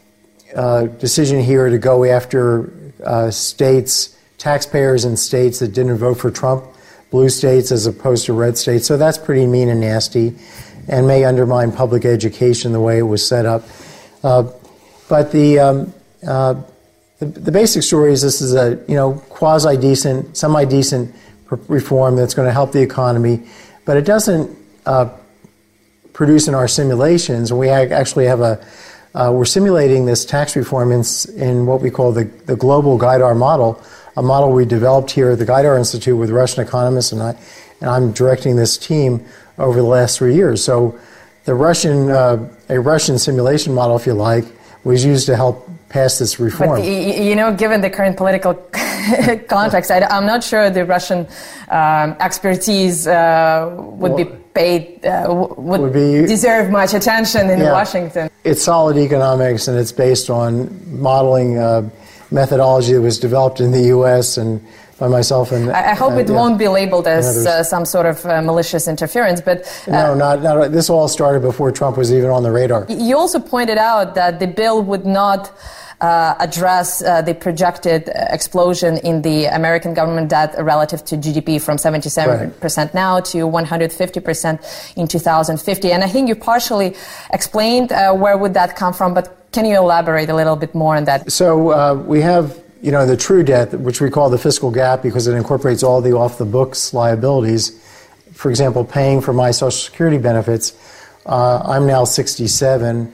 uh, decision here to go after uh, states, taxpayers in states that didn't vote for Trump, blue states as opposed to red states. So that's pretty mean and nasty and may undermine public education the way it was set up. Uh, but the, um, uh, the the basic story is this is a you know quasi-decent, semi-decent reform that's going to help the economy, but it doesn't uh, produce in our simulations. We actually have a, uh, we're simulating this tax reform in, in what we call the, the global GAIDAR model, a model we developed here at the GAIDAR Institute with Russian economists, and, I, and I'm directing this team over the last three years. So the Russian, uh, a Russian simulation model, if you like, was used to help pass this reform. But, you know, given the current political context, I, I'm not sure the Russian um, expertise uh, would well, be paid, uh, would, would be, deserve much attention in yeah, Washington. It's solid economics, and it's based on modeling uh, methodology that was developed in the U S and by myself. And I, I hope uh, it yeah, won't be labeled as uh, some sort of uh, malicious interference. But uh, no, not, not. This all started before Trump was even on the radar. You also pointed out that the bill would not Uh, address uh, the projected explosion in the American government debt relative to G D P from seventy-seven percent right. now to one hundred fifty percent in two thousand fifty. And I think you partially explained uh, where would that come from, but can you elaborate a little bit more on that? So uh, we have, you know, the true debt, which we call the fiscal gap because it incorporates all the off-the-books liabilities. For example, paying for my Social Security benefits. Uh, I'm now sixty-seven.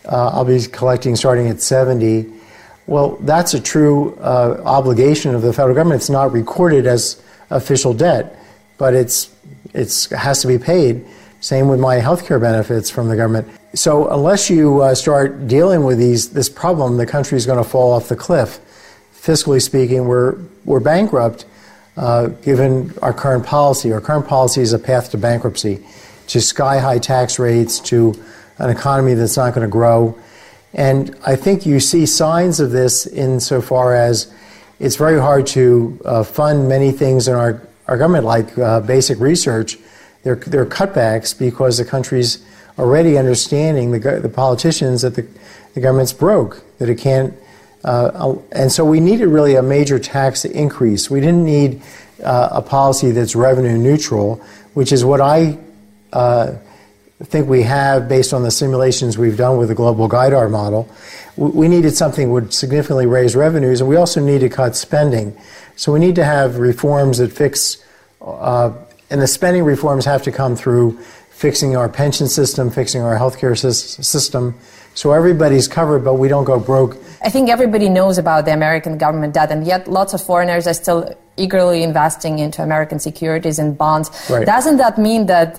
uh, I'll be collecting starting at seventy. Well, that's a true uh, obligation of the federal government. It's not recorded as official debt, but it's it's has to be paid. Same with my health care benefits from the government. So unless you uh, start dealing with these this problem, the country is going to fall off the cliff. Fiscally speaking, we're we're bankrupt uh, given our current policy. Our current policy is a path to bankruptcy, to sky-high tax rates, to an economy that's not going to grow. And I think you see signs of this insofar as it's very hard to uh, fund many things in our, our government, like uh, basic research. There, there are cutbacks because the country's already understanding, the, the politicians, that the, the government's broke, that it can't. Uh, and so we needed really a major tax increase. We didn't need uh, a policy that's revenue neutral, which is what I uh, think we have based on the simulations we've done with the global GUIDAR model. We needed something that would significantly raise revenues, and we also need to cut spending. So we need to have reforms that fix, uh, and the spending reforms have to come through fixing our pension system, fixing our healthcare system, so everybody's covered, but we don't go broke. I think everybody knows about the American government debt, and yet lots of foreigners are still eagerly investing into American securities and bonds. Right. Doesn't that mean that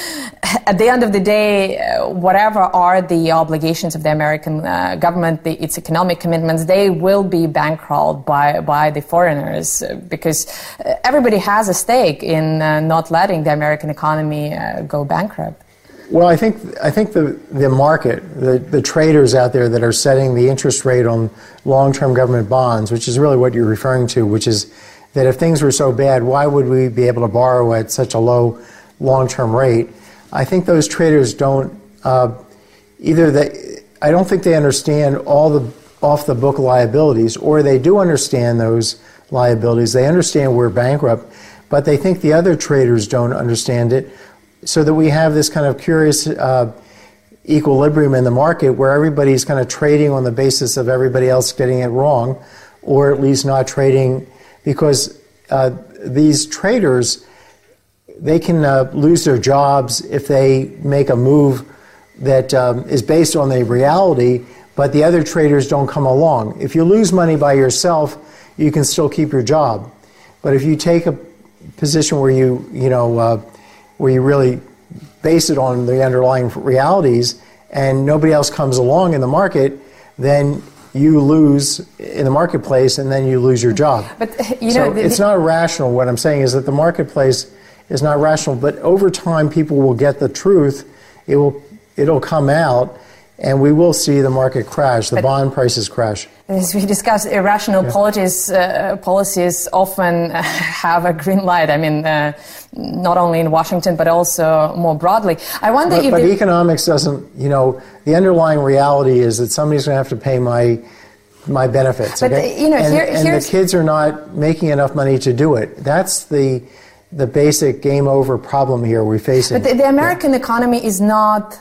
at the end of the day, whatever are the obligations of the American uh, government, the, its economic commitments, they will be bankrolled by, by the foreigners, because everybody has a stake in uh, not letting the American economy uh, go bankrupt? Well, I think I think the, the market, the, the traders out there that are setting the interest rate on long-term government bonds, which is really what you're referring to, which is that if things were so bad, why would we be able to borrow at such a low long-term rate? I think those traders don't, uh, either they, I don't think they understand all the off-the-book liabilities, or they do understand those liabilities. They understand we're bankrupt, but they think the other traders don't understand it. So that we have this kind of curious uh, equilibrium in the market where everybody's kind of trading on the basis of everybody else getting it wrong, or at least not trading, because uh, these traders, they can uh, lose their jobs if they make a move that um, is based on the reality, but the other traders don't come along. If you lose money by yourself, you can still keep your job. But if you take a position where you, you know, uh, where you really base it on the underlying realities and nobody else comes along in the market, then you lose in the marketplace and then you lose your job. But, you so know, the, it's not rational. What I'm saying is that the marketplace is not rational, but over time people will get the truth. It will, it'll come out, and we will see the market crash, the bond prices crash. As we discussed, irrational yeah. policies, uh, policies often have a green light. I mean, uh, not only in Washington, but also more broadly. I wonder but, if... But the, economics doesn't, you know, the underlying reality is that somebody's going to have to pay my my benefits. But, okay? you know, and, here, and here's... the kids are not making enough money to do it. That's the the basic game over problem here we're facing. But the, the American yeah. economy is not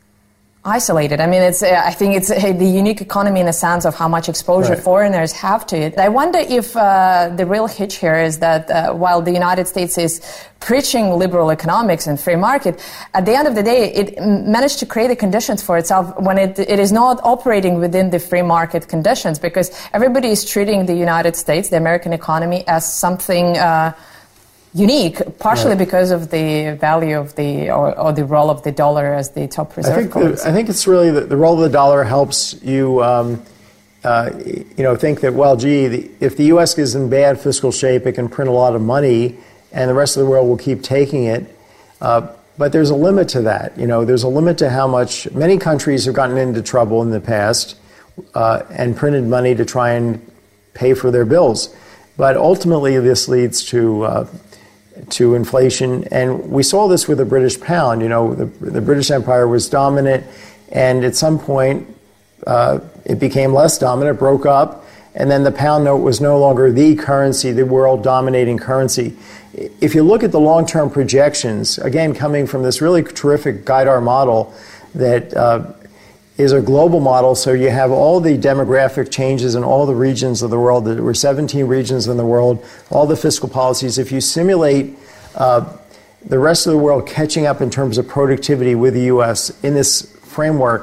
isolated. I mean, it's. Uh, I think it's uh, the unique economy in the sense of how much exposure right. foreigners have to it. I wonder if uh, the real hitch here is that uh, while the United States is preaching liberal economics and free market, at the end of the day, it managed to create the conditions for itself when it, it is not operating within the free market conditions, because everybody is treating the United States, the American economy, as something Uh, unique, partially right. because of the value of the, or, or the role of the dollar as the top reserve I think currency. The, I think it's really the, the role of the dollar helps you, um, uh, you know, think that, well, gee, the, if the U S is in bad fiscal shape, it can print a lot of money, and the rest of the world will keep taking it. Uh, but there's a limit to that. You know, there's a limit to how much. Many countries have gotten into trouble in the past uh, and printed money to try and pay for their bills. But ultimately, this leads to uh, to inflation, and we saw this with the British pound. You know, the, the British Empire was dominant, and at some point uh, it became less dominant, broke up, and then the pound note was no longer the currency, the world-dominating currency. If you look at the long-term projections, again, coming from this really terrific GUIDAR model that uh, is a global model, so you have all the demographic changes in all the regions of the world. There were seventeen regions in the world, all the fiscal policies. If you simulate uh, the rest of the world catching up in terms of productivity with the U S in this framework,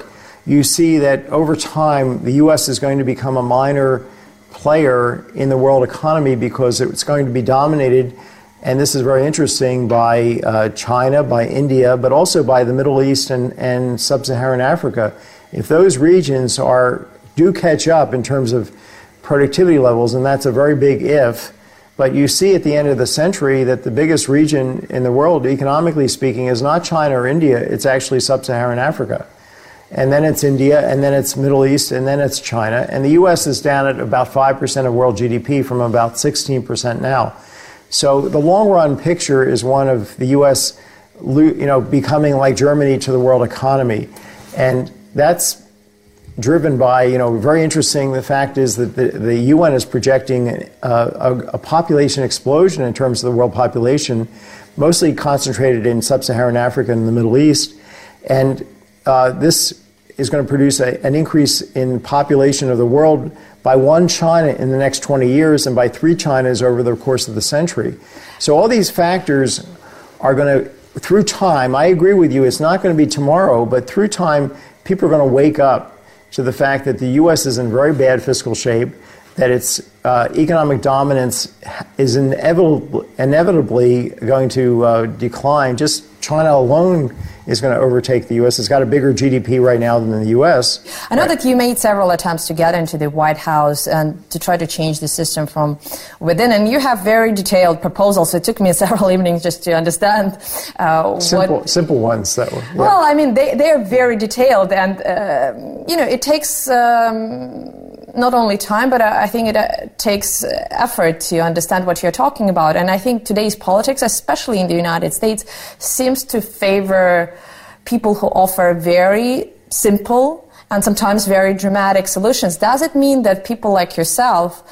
you see that over time, the U S is going to become a minor player in the world economy because it's going to be dominated, and this is very interesting, by uh, China, by India, but also by the Middle East and, and sub-Saharan Africa. If those regions are do catch up in terms of productivity levels, and that's a very big if, but you see at the end of the century that the biggest region in the world, economically speaking, is not China or India, it's actually sub-Saharan Africa. And then it's India, and then it's Middle East, and then it's China. And the U S is down at about five percent of world G D P from about sixteen percent now. So the long-run picture is one of the U S, you know, becoming like Germany to the world economy. And that's driven by, you know, very interesting. The fact is that the, the U N is projecting a, a, a population explosion in terms of the world population, mostly concentrated in sub-Saharan Africa and the Middle East. And uh, this is going to produce a, an increase in population of the world by one China in the next twenty years and by three Chinas over the course of the century. So all these factors are going to, through time, I agree with you, it's not going to be tomorrow, but through time, people are going to wake up to the fact that the U S is in very bad fiscal shape, that its uh, economic dominance is inevitably, inevitably going to uh, decline. Just China alone is going to overtake the U S. It's got a bigger G D P right now than the U S. I know right. that you made several attempts to get into the White House and to try to change the system from within, and you have very detailed proposals. It took me several evenings just to understand uh, simple, what... Simple ones. That were, yeah. Well, I mean, they, they're very detailed, and, uh, you know, it takes... Um, not only time, but I think it uh, takes effort to understand what you're talking about. And I think today's politics, especially in the United States, seems to favor people who offer very simple and sometimes very dramatic solutions. Does it mean that people like yourself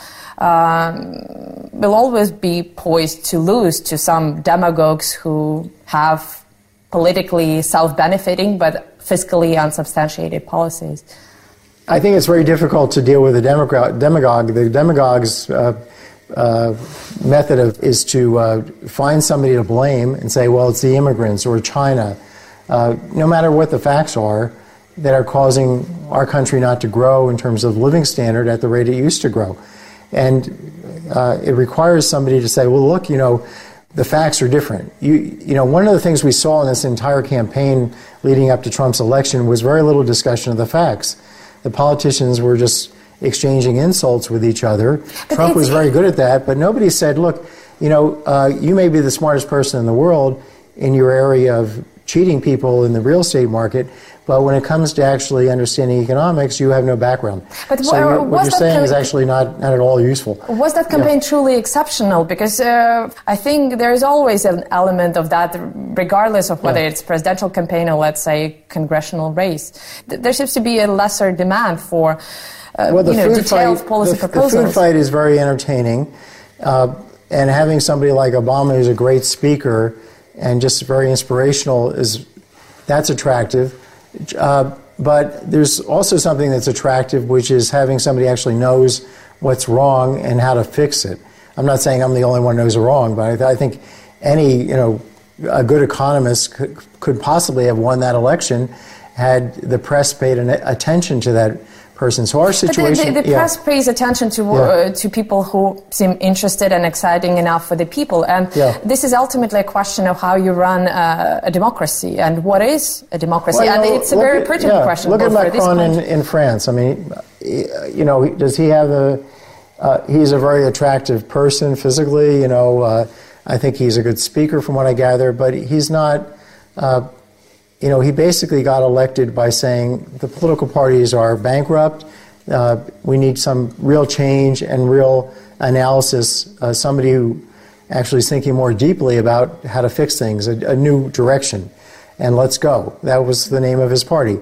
um, will always be poised to lose to some demagogues who have politically self-benefiting but fiscally unsubstantiated policies? I think it's very difficult to deal with a demagogue. demagogue. The demagogue's uh, uh, method of, is to uh, find somebody to blame and say, well, it's the immigrants or China, uh, no matter what the facts are, that are causing our country not to grow in terms of living standard at the rate it used to grow. And uh, it requires somebody to say, well, look, you know, the facts are different. You, you know, one of the things we saw in this entire campaign leading up to Trump's election was very little discussion of the facts. The politicians were just exchanging insults with each other. But Trump was very good at that, but nobody said, look, you know, uh, you may be the smartest person in the world in your area of cheating people in the real estate market, but when it comes to actually understanding economics, you have no background. But so uh, you're, what you're saying is actually not, not at all useful. Was that campaign yeah. truly exceptional? Because uh, I think there is always an element of that, regardless of whether yeah. it's presidential campaign or, let's say, congressional race. There seems to be a lesser demand for uh, well, the you know, food detailed fight, policy the, proposals. The food fight is very entertaining, uh, and having somebody like Obama who's a great speaker and just very inspirational is that's attractive. Uh, but there's also something that's attractive, which is having somebody actually knows what's wrong and how to fix it. I'm not saying I'm the only one who knows wrong, but I, th- I think any, you know, a good economist could, could possibly have won that election had the press paid an, attention to that person. So our situation... But the, the, the yeah. press pays attention to yeah. uh, to people who seem interested and exciting enough for the people. And yeah. this is ultimately a question of how you run uh, a democracy and what is a democracy. Well, and know, it's a very at, pertinent yeah, question. Look at for Macron this in, in France. I mean, you know, does he have a... Uh, he's a very attractive person physically, you know. Uh, I think he's a good speaker from what I gather, but he's not... Uh, you know, he basically got elected by saying the political parties are bankrupt. Uh, we need some real change and real analysis, uh, somebody who actually is thinking more deeply about how to fix things, a, a new direction, and let's go. That was the name of his party.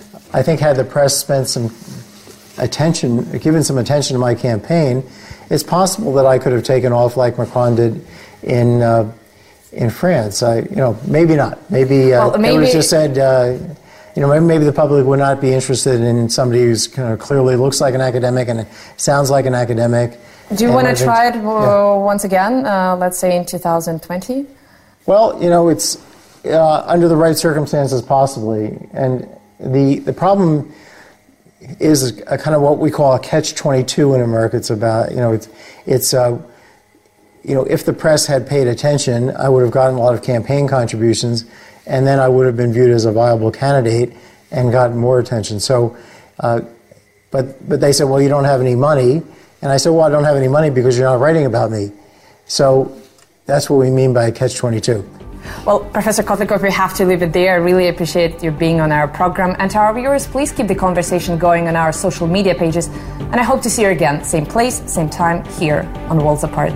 I think had the press spent some attention, given some attention to my campaign, it's possible that I could have taken off like Macron did in uh, in France. I, you know, maybe not. Maybe, uh, well, maybe it was just said... Uh, You know, maybe the public would not be interested in somebody who's kind of clearly looks like an academic and sounds like an academic. Do you want to try it uh, yeah. once again, uh, let's say in two thousand twenty? Well, you know, it's uh, under the right circumstances, possibly. And the the problem is a kind of what we call a catch twenty-two in America. It's about, you know, it's, it's uh, you know, if the press had paid attention, I would have gotten a lot of campaign contributions, and then I would have been viewed as a viable candidate and gotten more attention. So, uh, but but they said, well, you don't have any money. And I said, well, I don't have any money because you're not writing about me. So that's what we mean by catch twenty-two. Well, Professor Kotlikov, we have to leave it there. I really appreciate you being on our program. And to our viewers, please keep the conversation going on our social media pages. And I hope to see you again, same place, same time, here on Worlds Apart.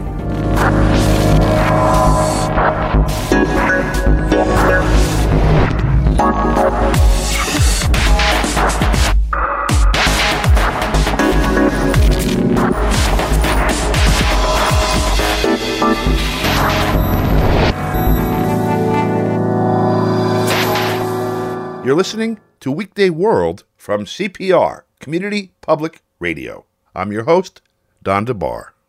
You're listening to Weekday World from C P R, Community Public Radio. I'm your host, Don DeBar.